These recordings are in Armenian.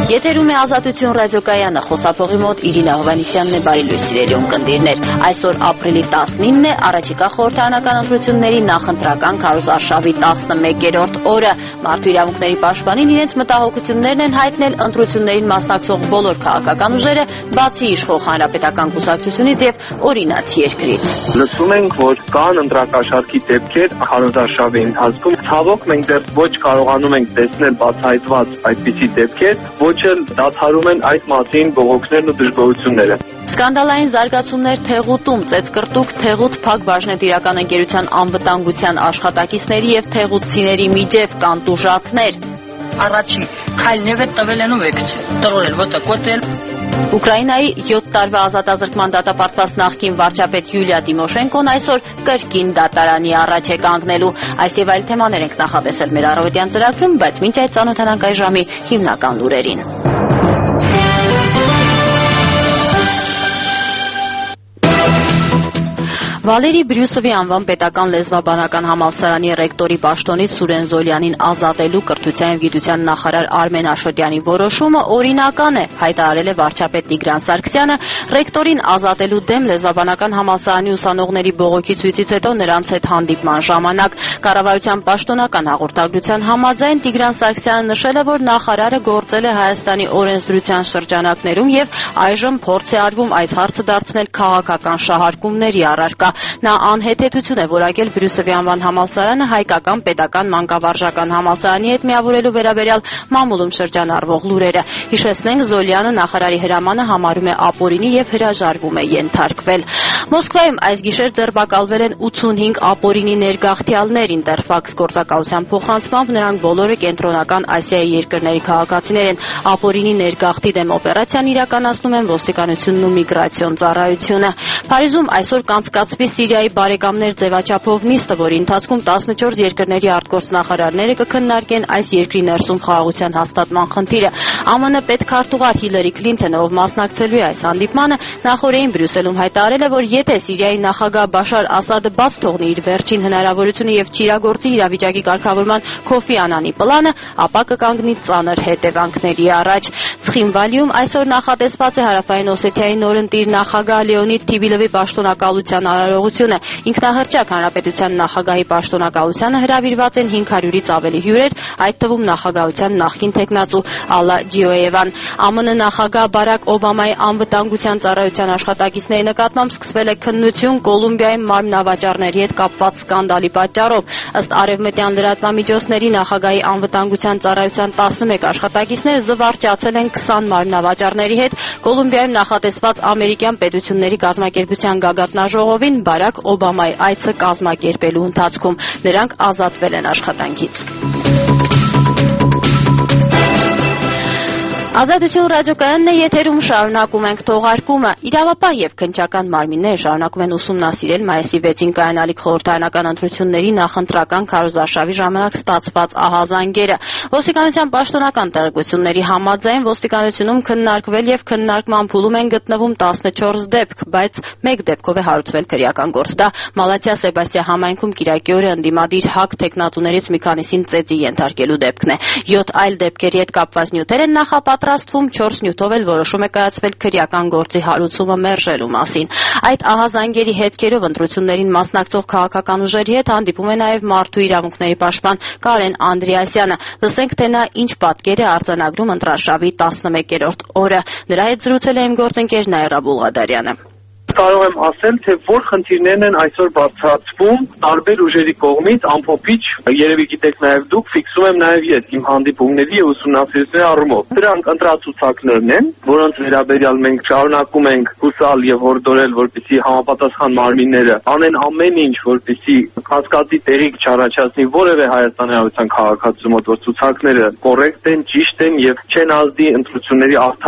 Եթերում է Ազատություն ռադիոկայանը, խոսափողի մոտ Իրինա Հովհաննիսյանն է, բարի լույս սիրելի ունկնդիրներ։ Այսօր ապրիլի 19-ն է, առաջիկա խորհրդարանական ընտրությունների նախընտրական քարոզարշավի 11-րդ օրը։ Մարդու իրավունքների պաշտպանին իրենց մտահոգություններն են հայտնել ընտրություններին մասնակցող բոլոր քաղաքական ուժերը, բացի իշխող հանրապետական կուսակցությունից եւ օրինաց երկրից։ Լսում ենք, որ կան ընտրակաշառքի դեպքեր քարոզարշավի ընթացքում, ցավոք մենք դեռ ոչ կարողանում ենք տեսնել բացահայտված այդպիսի դեպքեր, ոչ էլ դադարում են այդ մասին բողոքներն ու դժգոհությունները։ Սկանդալային զարգացումներ Թեղուտում, ծեծկրտուկ Թեղուտ Փակ բաժնետիրական ընկերության անվտանգության աշխատակիցների եւ թեղուտցիների միջև կան տուժածներ։ Առաջի քայլնև է տվել են ու եկցել, տրորել, ոտը կոտել։ Ուկրաինայի 7 տարվա ազատազրկման դատապարտված նախկին վարչապետ Յուլիա Տիմոշենկոն այսօր կրկին դատարանի առաջ է կանգնելու։ Այս եւ այլ թեմաներ ենք նախատեսել մեր առավոտյան ծրագրում, բայց մինչ այդ ծանոթանանք այս ժամի հիմնական լուրերին։ Վալերի Բրյուսովի անվան պետական լեզվաբանական համալսարանի ռեկտորի պաշտոնից Սուրեն Զոլյանին ազատելու կրթության և գիտության նախարար Արմեն Աշոտյանի որոշումը օրինական է, հայտարարել է վարչապետ Տիգրան Սարգսյանը։ Ռեկտորին ազատելու դեմ լեզվաբանական համալսարանի ուսանողների բողոքի ցույցից հետո նրանց հետ հանդիպման ժամանակ կառավարության պաշտոնական հաղորդագրության համաձայն Տիգրան Սարգսյանը նշել է, որ նախարարը գործել է Հայաստանի օրենսդրության շրջանակներում եւ այժմ փորձ է արվում այս հարցը դարձնել քաղաքական շահարկումների առարկա։ Նա անհեթեթություն է որակել Բրյուսովի անվան համալսարանը հայկական պետական մանկավարժական համալսարանի հետ միավորելու վերաբերյալ մամուլում շրջանառվող լուրերը։ Հիշեցնենք, Զոլյանը նախարարի հրամանը համարում է ապօրինի եւ հրաժարվում է ենթարկվել։ Մոսկվայում այս գիշեր ձերբակալվել են 85 ապօրինի ներգաղթյալներ։ Ինտերֆաքս գործակալության փոխանցմամբ նրանք բոլորը կենտրոնական Ասիայի երկրների քաղաքացիներ են։ Ապօրինի ներգաղթի դեմ օպերացիան իրականացնում են ոստիկանությունն ու միգրացիոն ծառայությունը։ Փարիզում այսօր կանցկացվի Սիրիայի բարեկամներ ձևաչափով նիստը, որի ընթացքում 14 երկրների արտգործնախարարները կքննարկեն այս երկրի ներսում խաղաղության հաստատման խնդիրը։ ԱՄՆ պետքարտուղար Հիլարի Քլինթոնը, ով մասնակցելու է այս հանդիպմանը, նախորդին Բրյուսելում հայտարարել է, որ եթե Սիրիայի նախագահ Բաշար Ասադը բաց թողնի իր վերջին հնարավորությունը եւ չիրագործի իրավիճակի կարգավորման Քոֆի Անանի պլանը, ապա կկանգնի ծանր հետևանքների առաջ։ Ցխինվալիում այսօր նախատեսված է Հարավային Օսեթիայի նորընտիր նախագահ Լեոնիդ Թիբիլովի պաշտոնակալության արարողությունը։ Ինքնահռչակ հանրապետության նախագահի պաշտոնակալությանը հրավիրված են 500-ից ավելի հյուրեր, այդ թվում նախագահության նախկին տեխնացու Ալլա Ջիոևան։ ԱՄՆ նախագահ Բարակ Օբամայի անվտանգության ծառայության աշխատակիցների նկատմամբ սկսվել է քննություն Կոլումբիայի մարմնավաճառների հետ կապված սկանդալի պատճառով։ Ըստ արևմտյան լրատվամիջոցների նախագահի անվտանգության ծառայության 11 աշխատակիցներ զվարճացել են 20 մարմնավաճառների հետ Կոլումբիայում նախատեսված ամերիկյան պետությունների կազմակերպության գագաթնաժողովին Բարակ Օբամայի այցը կազմակերպելու ընթացքում։ Նրանք ազատվել են աշխատանքից։ Ազատություն ռադիոկայանն է, եթերում շարունակում ենք թողարկումը։ Իրավապահ եւ քննչական մարմինները շարունակում են ուսումնասիրել մայիսի 6-ին կայանալիք խորհրդարանական ընտրությունների նախընտրական քարոզարշավի ժամանակ ստացված ահազանգերը։ Ոստիկանության պաշտոնական տեղեկությունների համաձայն ոստիկանությունում քննարկվել եւ քննարկման փուլում են գտնվում 14 դեպք, բայց 1 դեպքով է հարուցվել քրեական գործ։ Դա Մալաթիա Սեբաստիա համայնքում կիրակի օրը ընդդիմադիր ՀԱԿ տեխնատուներից մի քանիսին ծեծի ենթարկելու դեպքն է։ 7 այլ դեպքերի հետ կապված նյութեր են նախապատրաստվում, 4 նյութով էլ որոշում է կայացվել քրեական գործի հարուցումը մերժելու մասին։ Այդ ահազանգերի հետքերով ընտրություններին մասնակցող քաղաքական ուժերի հետ հանդիպում է նաև մարդու իրավունքների պաշտպան Կարեն Անդրեասյանը։ Լսենք, թե նա ինչ պատկեր է արձանագրում ընտրարշավի 11-րդ օրը։ Նրա հետ զրուցել է իմ գործընկեր Նաիրա Բուլղադարյանը։ Կարող եմ ասել, թե որ խնդիրներն են այսօր բարձրացվում տարբեր ուժերի կողմից, ամփոփիչ, երևի գիտեք նաև դուք, ֆիքսում եմ նաև ես իմ հանդիպումների եւ ուսումնասիրությունների առումով։ Դրանք ընտրացուցակներն են, որոնց վերաբերյալ մենք շարունակում ենք հուսալ եւ հորդորել, որպեսզի համապատասխան մարմինները անեն ամեն ինչ, որպեսզի կասկածի տեղիք չառաջացնի որևէ Հայաստանի Հանրապետության քաղաքացու մոտ, որ ցուցակները կոռեկտ են, ճիշտ են եւ չեն ազդի ընտրությունների արդար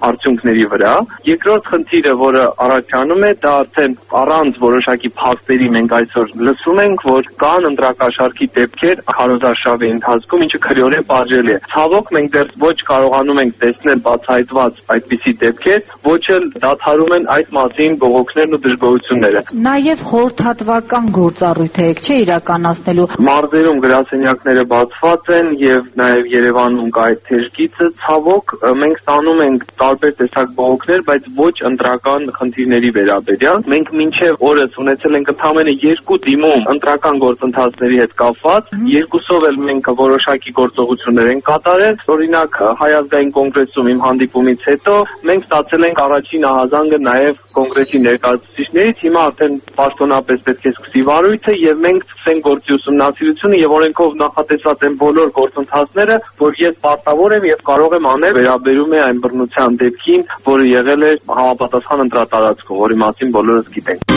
արդյունքների վրա։ Երկրորդ խնդիրը, որը առաքյանում է, դա արդեն առանց որոշակի փաստերի մենք այսօր լսում ենք, որ կան ընտրակաշառքի դեպքեր քարոզարշավի ընթացքում, ինչը քրեորեն պատժելի է։ Ցավոք մենք դեռ ոչ կարողանում ենք տեսնել բացահայտված այդպիսի դեպքեր, ոչ էլ դադարում են այդ մասին բողոքներն ու դժգոհությունները։ Նաև խորհրդատվական գործառույթ եք չէ իրականացնելու։ Մարզերում գրասենյակները բացված են եւ նաեւ Երևանում կա այդ թեժգիծը։ Ցավոք մենք ստանում ենք տարբեր տեսակ բողոքներ, բայց ոչ ընտրական խնդիրների վերաբերյալ։ Մենք մինչեւ օրս ունեցել ենք ընդամենը 2 դիմում ընտրական գործընթացների հետ կապված, երկուսով էլ մենք որոշակի գործողություններ ենք կատարել։ Օրինակ Հայ ազգային կոնգրեսում իմ հանդիպումից հետո մենք ստացել ենք առաջին ահազանգը նաեւ կոնգրեսի ներկայացուցիչներից, հիմա արդեն պաշտոնապես պետք է սկսի վարույթը եւ մենք սկսենք գործի ուսումնասիրությունը եւ օրենքով նախատեսված են բոլոր գործընթացները, որ ես պարտավոր եմ եւ կարող եմ անել, վերաբերում է այն բռնության դեպքին, որը եղել է համապատասխան ընտրատարածքում, որի մասին բոլորս գիտենք։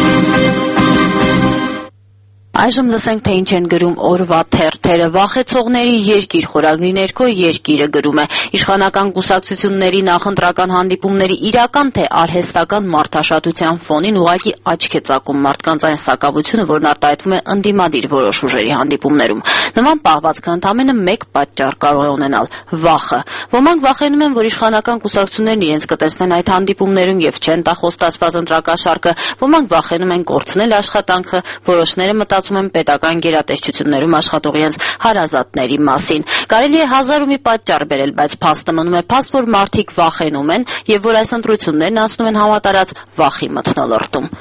Այժմ լսենք, թե ինչ են գրում օրվա թերթերը։ Վախեցողների երկիր խորագրի ներքո Երկիրը գրում է. իշխանական կուսակցությունների նախընտրական հանդիպումների իրական թե արհեստական մարդաշատության ֆոնին ուղղակի աչք է ծակում մարդկանց այն սակավությունը, որն արտահայտվում է ընդդիմադիր որոշ ուժերի հանդիպումներում։ Նման պահվածքը ընդամենը մեկ պատճառ կարող է ունենալ՝ վախը։ Ոմանք վախենում են, որ իշխանական կուսակցություններն իրենց կտեսնեն այդ հանդիպումներում եւ չեն տա խոստացված ընտրակաշառքը, ոմանք վախենում են կորցնել աշխատանքը, որոշները մտածում են պետական գերատեսչություններում աշխատող իրենց հարազատների մասին։ Կարելի է հազար ու մի պատճառ բերել, բայց փաստը մնում է փաստ, որ մարդիկ վախենում են եւ որ այս ընտրություններն անցնում են համատարած վախի մթնոլորտում։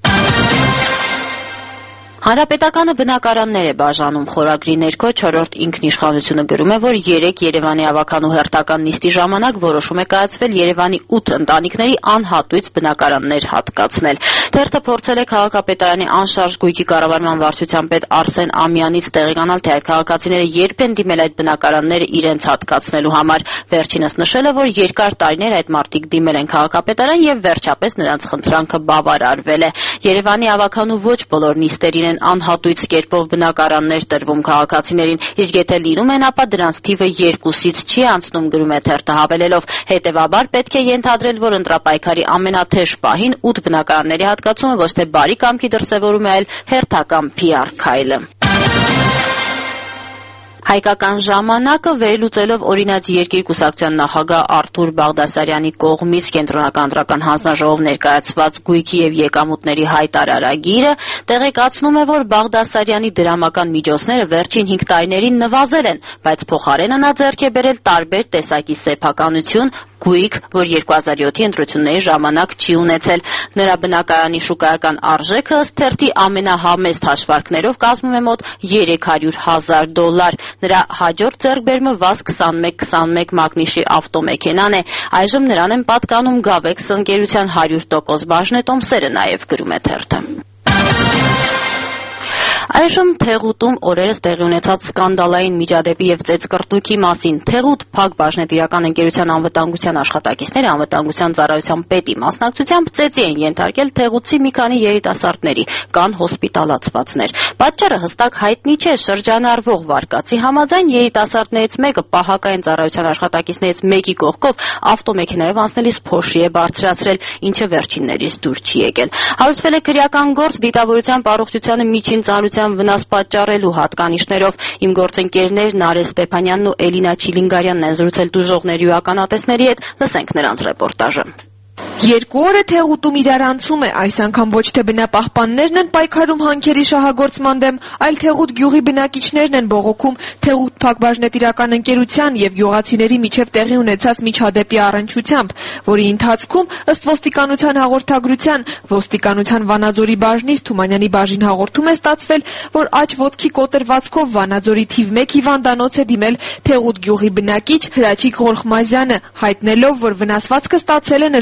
Հանրապետականը բնակարաններ է բաժանում խորագրի ներքո 4-րդ ինքնիշխանությունը գրում է, որ 3 Երևանի ավականու հերթական նիստի ժամանակ որոշում է կայացվել Երևանի 8 ընտանիքների անհատույց բնակարաններ հատկացնել։ Թերթը փորձել է քաղաքապետարանի անշարժ գույքի կառավարման վարչության պետ Արսեն Ամյանից տեղեկանալ, թե այդ քաղաքացիները երբ են դիմել այդ բնակարանները իրենց հատկացնելու համար։ Վերջինս նշել է, որ երկար տարիներ այդ մարդիկ դիմել են քաղաքապետարան եւ վերջապես նրանց խնդրանքը բավարարվել է։ Երևանի ավականու ոչ բոլոր նիստերին են անհատույց կերպով բնակարաններ տրվում քաղաքացիներին, իսկ եթե լինում են, ապա դրանց թիվը 2-ից չի անցնում, գրում է թերթը հավելելով. հետևաբար պետք է ենթադրել, որ ընտրապայքարի ամենաթեժ պահին 8 բնակարանների հատկացումը ոչ թե բարի կամքի դրսևորում է, այլ հերթական PR քայլը։ Հայկական ժամանակը վերլուծելով օրինաց Երկիր կուսակցության նախագահ Արթուր Բաղդասարյանի կողմից կենտրոնական ընտրական հանձնաժողով ներկայացված գույքի եւ եկամուտների հայտարարագիրը տեղեկացնում է, որ Բաղդասարյանի դրամական միջոցները վերջին 5 տարիներին նվազել են, բայց փոխարենը նա ձեռք է բերել տարբեր տեսակի սեփականություն, գույք, որ 2007-ի ընտրությունների ժամանակ չի ունեցել։ Նրա բնակարանի շուկայական արժեքը ըստ թերթի ամենահամեստ հաշվարկներով կազմում է մոտ $300,000։ Նրա հաջորդ ձեռքբերումը ՎԱԶ 2121 մակնիշի ավտոմեքենան է։ Այժմ նրան են պատկանում Գավեքս ընկերության 100% բաժնետոմսերը, նաև գրում է թերթը։ Այժմ Թեղուտում օրերս տեղի ունեցած սկանդալային միջադեպի եւ ծեծկռտուքի մասին Թեղուտ Փակ բաժնետիրական ընկերության անվտանգության աշխատակիցները անվտանգության ծառայության պետի մասնակցությամբ ծեծի են ենթարկել Թեղուտցի մի քանի երիտասարդների, կան հոսպիտալացվածներ։ Պատճառը հստակ հայտնի չէ, շրջանառվող վարկածի համաձայն երիտասարդներից մեկը պահակային ծառայության աշխատակիցներից մեկի կողքով ավտոմեքենայով անցնելիս փոշի է բարձրացրել, ինչը վերջիններից դուր չի եկել։ Հարուցվել է քրեական գործ դիտավորության առողջությանը միջին ծանրության վնաս պատճառելու հատկանիշներով։ Իմ գործընկերներ Նարե Ստեփանյանն ու Էլինա Չիլինգարյանն են զրուցել դժողների ու ականատեսների հետ, լսենք նրանց ռեպորտաժը։ 2 օր է Թեղուտում իրարանցում է, այս անգամ ոչ թե բնապահպաններն են պայքարում հանքերի շահագործման դեմ, այլ Թեղուտ գյուղի բնակիչներն են բողոքում Թեղուտ Փակ բաժնետիրական ընկերության եւ գյուղացիների միջև տեղի ունեցած միջադեպի առնչությամբ, որի ընթացքում ըստ ոստիկանության հաղորդագրության ոստիկանության Վանաձորի բաժնից Թումանյանի բաժին հաղորդում է ստացվել, որ աջ ոտքի կոտրվածքով Վանաձորի թիվ 1 հիվանդանոց է դիմել Թեղուտ գյուղի բնակիչ Հրաչիկ Ղորխմազյանը, հայտնելով, որ վնասվածքը ստացել է նշված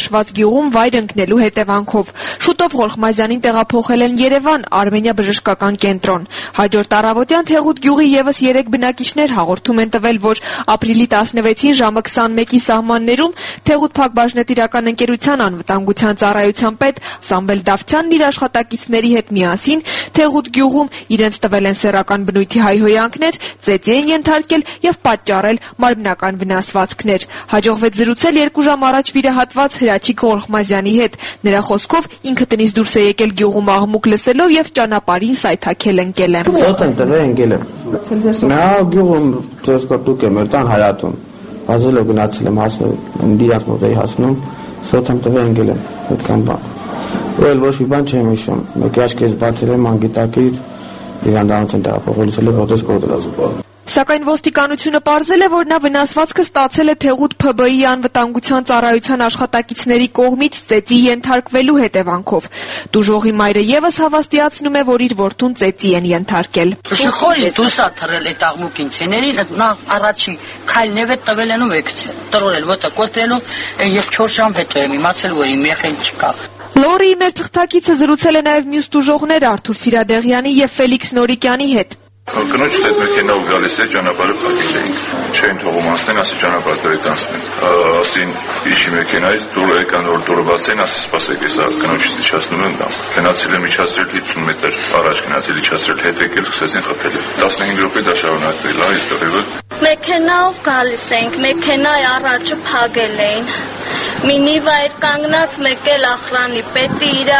գյուղում վայր ընկնելու հետևանքով։ Շուտով Խորխմազյանին տեղափոխել են Երևան, Արմենիա բժշկական կենտրոն։ Հաջորդ առավոտյան Թեղուտ գյուղի եւս 3 բնակիչներ հաղորդում են տվել, որ ապրիլի 16-ին ժամը 21-ի սահմաններում Թեղուտ Փակbaşնետիրական ընկերության անվտանգության ծառայության պետ Սամվել Դավթյանն իր աշխատակիցների հետ միասին Թեղուտ գյուղում իրենց տվել են սեռական բնույթի հայհոյանքներ, ծեծի են ենթարկել եւ պատճառել մարմնական վնասվածքներ։ Հաջողվեց զրուցել 2 ժամ առաջ վիրահատված Հրաչիկ Խորխմազյանի հետ։ Նրա խոսքով ինքը տնից դուրս է եկել գյուղում աղմուկ լսելով եւ ճանապարհին սայթաքել ընկել է։ Սոտ եմ տվել ընկել եմ։ Նա գյուղում դեսկոտուկ է մեր տան հայատում։ Բազել է գնացել եմ հասել, դիակ մոտ էի հասնում, սոտ եմ տվել ընկել եմ։ Այդքան բան։ Էլ ոչ մի բան չեմ հիշում։ Մեկ աչքից բացել եմ անգիտակիր հիվանդանոցին տեղափոխելուց էլ ոտես կոտրած։ Սակայն ոստիկանությունը պարզել է, որ նա վնասվածքը ստացել է Թեղուտ ՓԲ-ի անվտանգության ծառայության աշխատակիցների կողմից ծեծի ենթարկվելու հետևանքով։ Դուժողի մայրը եւս հավաստիացնում է, որ իր որդուն ծեծի են ենթարկել։ Շխորի դուսա թռել այդ աղմուկին ցեների նա առաջի քայլն է տվել են ու վեկցել։ Տրորել ոտը կոտրելու ես 4 ժամ հետո եմ իմացել, որ իմ եղեն չկա։ Լորի մեր թղթակիցը զրուցել է նաև մյուս դուժողներ Արթուր Սիրադեղյանի եւ Ֆելիքս Նորիկյանի հետ։ Կնոջս այդ մեքենով գալիս է ճանապարհը փակել էինք։ Չէին թողում անցնեն, ասի ճանապարհ դուրս անցնեն։ Ասին իշի մեքենայից դուր եկան որ դուրս բացեն, ասի սպասեք, ես կնոջից իջացնում եմ դամ։ Գնացել եմ իջացրել 50 մետր առաջ գնացել իջացրել հետ եկել սկսեցին խփել։ 15 րոպե դա շարունակվել, այդ տղեւը։ Մեքենայով գալիս ենք, մեքենայի առաջը փակել էին։ Մինիվայր կանգնած մեկ էլ ախրանի պետի իր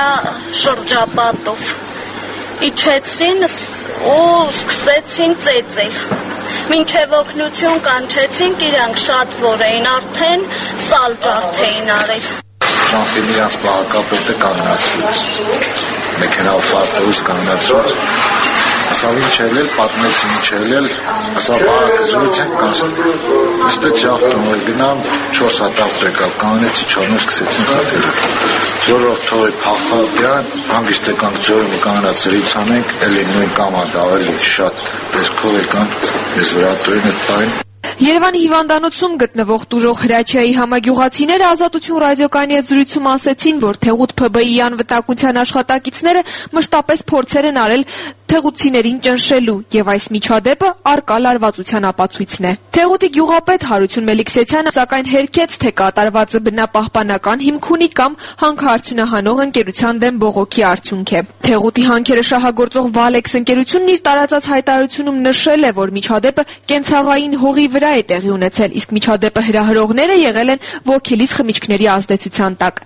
շրջապատով։ Իջեցին ու սկսեցին ծեծել։ Մինչև օգնություն կանչեցինք, իրանք շատ որ էին, արդեն սալջարդ էին արել։ Շանֆին իրանց պահակապետը կանգնացրուց, մեքենավ ֆարտերուս կանգնացրուց, ասավ ինչ էլ պատմեցին ինչ էլ, ասավ բաղակը զրույց ենք կանցնել, նստեց ժաղթում էլ գնամ, 4 հատ ավտ եկավ, կանեցի չարնու սկսեցին խաղել, զորով թողի փախապյան, հանգիստ եկանք ձորը կանգնացրից անենք, էլի նույն կամադա, էլի շատ տեսքով եկան, ես վրա տրին էտ տային, Երևանի հիվանդանոցում գտնվող դուժող Հրաչիայի համագյուղացիները Ազատություն ռադիոկայանի հետ զրույցում ասեցին, որ Թեղուտ ՓԲ-ի անվտանգության աշխատակիցները մշտապես փորձեր են արել թեղուտցիներին ճնշելու եւ այս միջադեպը արկա լարվածության ապացույցն է։ Թեղուտի գյուղապետ Հարություն Մելիքսեթյանը սակայն հերքեց, թե կատարվածը բնապահպանական հիմք ունի կամ հանքարդյունահանող ընկերության դեմ բողոքի արդյունք է։ Թեղուտի հանքերը շահագործող Վալեքս ընկերությունն իր տարածած հայտարարությունում նշել է, որ միջադեպը կենցաղային հողի վրա է տեղի ունեցել, իսկ միջադեպը հրահրողները եղել են ոգելից խմիչքների ազդեցության տակ։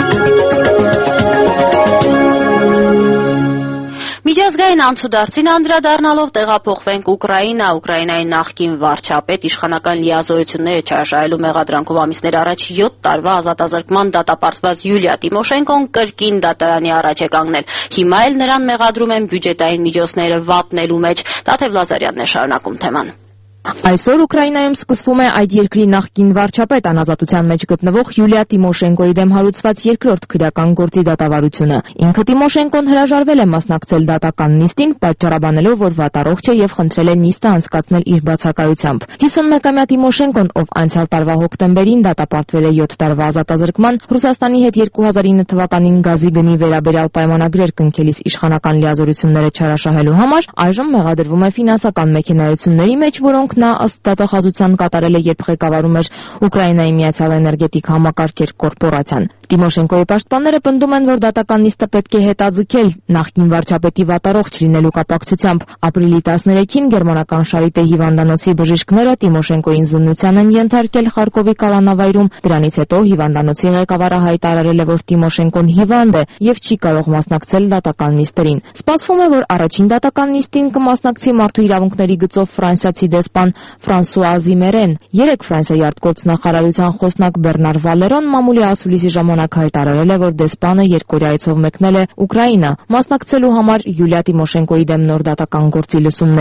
Միջազգային անցուդարձին անդրադառնալով տեղափոխվենք Ուկրաինա։ Ուկրաինայի նախկին վարչապետ իշխանական լիազորությունները չարաշահելու մեղադրանքով ամիսներ առաջ 7 տարվա ազատազրկման դատապարտված Յուլիա Տիմոշենկոն կրկին դատարանի առաջ է կանգնել։ Հիմա էլ նրան մեղադրում են բյուջետային միջոցները վատնելու մեջ։ Տաթև Լազարյանն է շարունակում թեման։ Այսօր Ուկրաինայում սկսվում է այդ երկրի նախկին վարչապետ անազատության մեջ գտնվող Յուլիա Տիմոշենկոյի դեմ հարուցված երկրորդ քրեական գործի դատավարությունը։ Ինքը Տիմոշենկոն հրաժարվել է մասնակցել դատական նիստին, պատճառաբանելով, որ վատառողջ է եւ խնդրել է նիստը անցկացնել իր բացակայությամբ։ 51-ամյա Տիմոշենկոն, ով անցյալ տարվա հոկտեմբերին դատապարտվել է 7 տարվա ազատազրկման, Ռուսաստանի հետ 2009 թվականին գազի գնի վերաբերյալ պայմանագրեր կնքելիս իշխանական լիազորությունները չարաշահելու համար, այժմ մեղադրվում է ֆինանսական մեքենայությունների մեջ, որոնք նա ըստ դատախազության կատարել է, երբ ղեկավարում էր Ուկրաինայի միացյալ էներգետիկ համակարգեր կորպորացիան։ Տիմոշենկոյի պաշտպանները պնդում են, որ դատական նիստը պետք է հետաձգել նախկին վարչապետի վատառողջ լինելու կապակցությամբ։ Ապրիլի 13-ին գերմանական Շարիտե հիվանդանոցի բժիշկները Տիմոշենկոյին զննության են ենթարկել Խարկովի կալանավայրում։ Դրանից հետո հիվանդանոցի ղեկավարը հայտարարել է, որ Տիմոշենկոն հիվանդ է եւ չի կարող մասնակցել դատական նիստերին։ Սպասվում է, որ առաջին դատական նիստին կմասնակցի մարդու իրավունքների գծով ֆրանսիացի դեսպան Ֆրանսուଆ Զիմերեն։ Երեկ Ֆրանսիայի արտգործնախարարության խոսնակ Բեռնար Վալերոն մամուլի ասուլիսի ժամանակ հայտարարել է, որ դեսպանը երկօրյա այցով մեկնել է Ուկրաինա մասնակցելու համար Յուլիա Տիմոշենկոյի դեմ նոր դատական գործի լսումներին։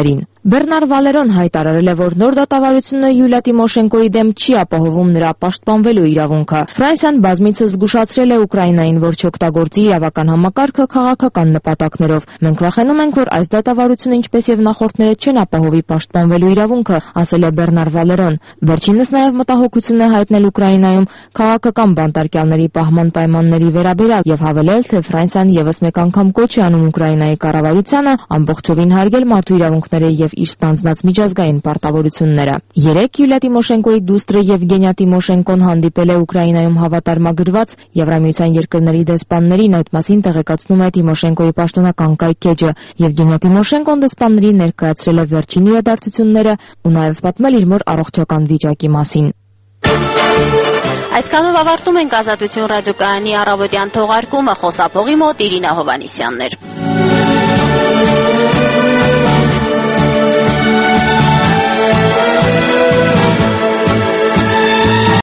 Բեռնար Վալերոն հայտարարել է, որ նոր դատավարությունը Յուլիա Տիմոշենկոյի դեմ չի ապահովում նրա պաշտպանվելու իրավունքը։ Ֆրանսիան բազմիցս զգուշացրել է Ուկրաինային, որ չօգտագործի իրավական համակարգը քաղաքական նպատակներով։ Մենք վախենում ենք, որ այս դատավարությունը, ինչպես եւ նախորդները, չեն ապահովի պաշտպանվելու իրավունքը, ասել է Բեռնար Վալերոն։ Վերջինս նաեւ մտահոգություն է հայտնել Ուկրաինայում քաղաքական բանտարկյալների պահման պայմանների վերաբերյալ եւ հավելել, թե Ֆրանսիան եւս մեկ անգամ կոչ է անում Ուկրաինայի կառավարությանը ամբողջովին հարգել մարդու իրավունքները եւ իր ստանձնած միջազգային պարտավորությունները։ Երեկ Յուլիա Տիմոշենկոյի դուստրը Եվգենիա Տիմոշենկոն հանդիպել է Ուկրաինայում հավատարմագրված Եվրամիության երկրների դեսպաններին, այդ մասին տեղեկացնում է Տիմոշենկոյի պաշտոնական կայքեջը։ Եվգենիա Տիմոշենկոն դեսպաններին ներկայացրել է վերջին իրադարձությունները ու նաեւ պատմել իր մոր առողջական վիճակի մասին։ Այսքանով ավարտում ենք Ազատություն ռադիոկայանի առավոտյան թողարկումը, խոսափողի մոտ Իրինա Հովհաննիսյանն էր։